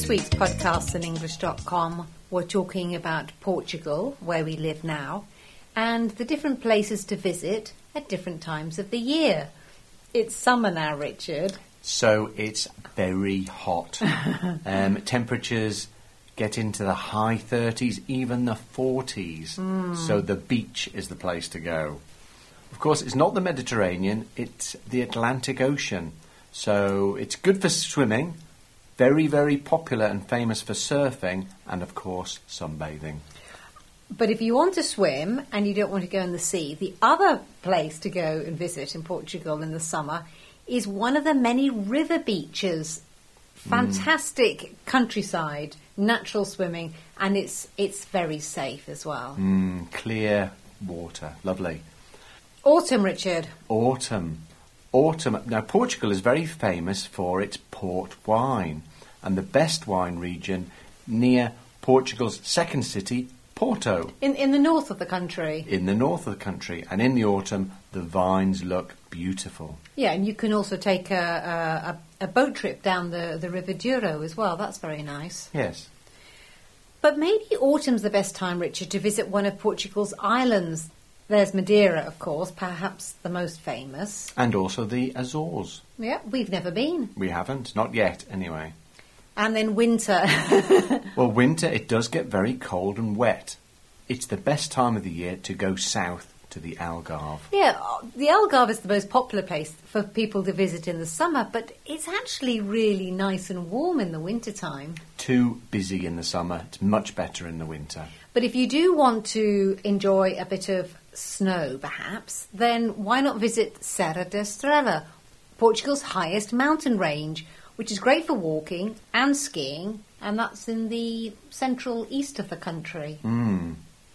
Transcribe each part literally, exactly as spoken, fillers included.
week's podcast on English dot com, we're talking about Portugal, where we live now, and the different places to visit at different times of the year. It's summer now, Richard. So it's very hot. um, temperatures get into the high thirties, even the forties. Mm. So the beach is the place to go. Of course, it's not the Mediterranean, it's the Atlantic Ocean. So it's good for swimming, very, very popular and famous for surfing, and of course, sunbathing. But if you want to swim and you don't want to go in the sea, the other place to go and visit in Portugal in the summer is one of the many river beaches. Fantastic mm. countryside, natural swimming, and it's it's very safe as well. Mm, clear water, lovely. Autumn, Richard. Autumn. Autumn. Now, Portugal is very famous for its port wine, and the best wine region near Portugal's second city, Porto. In in the north of the country. In the north of the country. And in the autumn, the vines look beautiful. Yeah, and you can also take a, a, a boat trip down the, the River Douro as well. That's very nice. Yes. But maybe autumn's the best time, Richard, to visit one of Portugal's islands. There's Madeira, of course, perhaps the most famous. And also the Azores. Yeah, we've never been. We haven't, not yet, anyway. And then winter. Well, winter, it does get very cold and wet. It's the best time of the year to go south to the Algarve. Yeah, the Algarve is the most popular place for people to visit in the summer, but it's actually really nice and warm in the wintertime. Too busy in the summer. It's much better in the winter. But if you do want to enjoy a bit of snow, perhaps, then why not visit Serra da Estrela, Portugal's highest mountain range, which is great for walking and skiing, and that's in the central east of the country. Mm.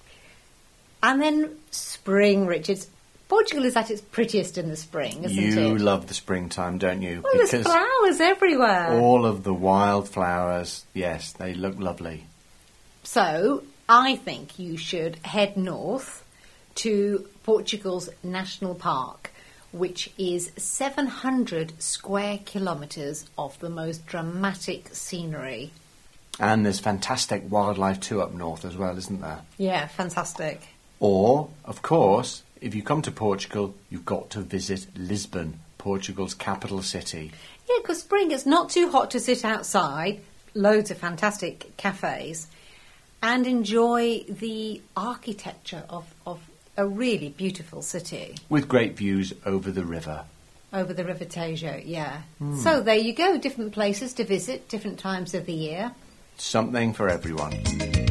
And then spring, Richard. Portugal is at its prettiest in the spring, isn't you it? You love the springtime, don't you? Well, because there's flowers everywhere. All of the wildflowers, yes, they look lovely. So, I think you should head north to Portugal's national park, which is seven hundred square kilometres of the most dramatic scenery. And there's fantastic wildlife too up north as well, isn't there? Yeah, fantastic. Or, of course, if you come to Portugal, you've got to visit Lisbon, Portugal's capital city. Yeah, because spring, it's not too hot to sit outside, loads of fantastic cafes, and enjoy the architecture of, of a really beautiful city. With great views over the river. Over the River Tejo, yeah. Mm. So there you go, different places to visit, different times of the year. Something for everyone.